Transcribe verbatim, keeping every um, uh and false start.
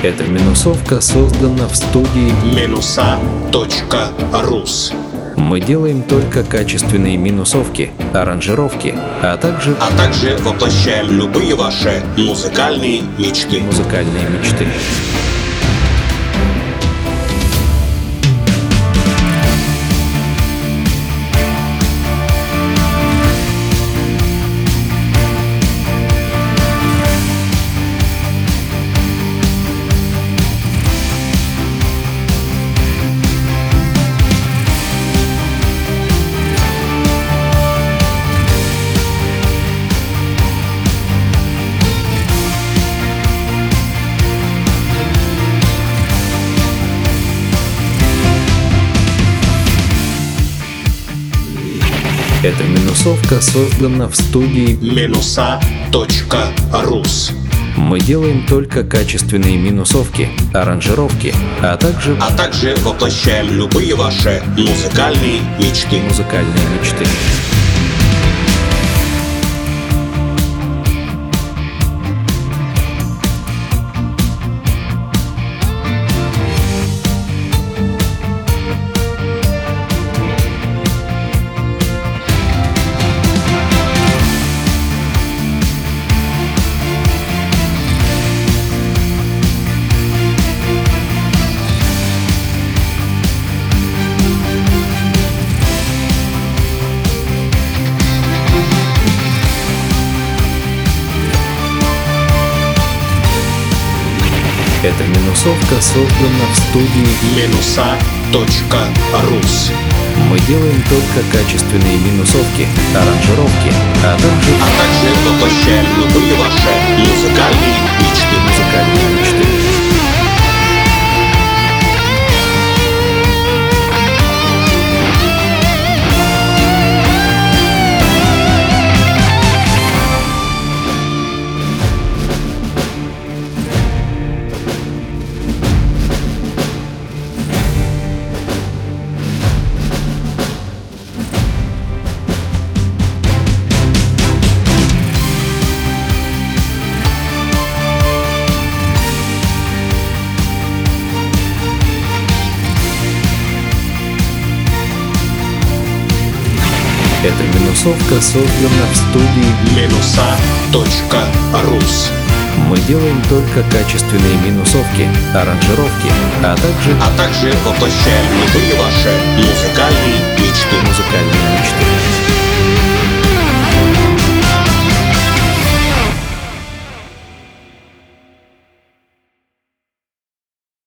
Эта минусовка создана в студии Минуса точка рус. Мы делаем только качественные минусовки, аранжировки, а также А также воплощаем любые ваши музыкальные мечты. музыкальные мечты. Эта минусовка создана в студии Минуса точка рус. Мы делаем только качественные минусовки, аранжировки, а также А также воплощаем любые ваши музыкальные мечты. музыкальные мечты. Эта минусовка создана в студии Минуса точка рус. Мы делаем только качественные минусовки, аранжировки, а также А также воплощаем любые ваши музыкальные мечты. музыкальные мечты. Эта минусовка создана в студии Минуса точка рус. Мы делаем только качественные минусовки, аранжировки, а также А также воплощаем любые ваши музыкальные мечты. музыкальные мечты.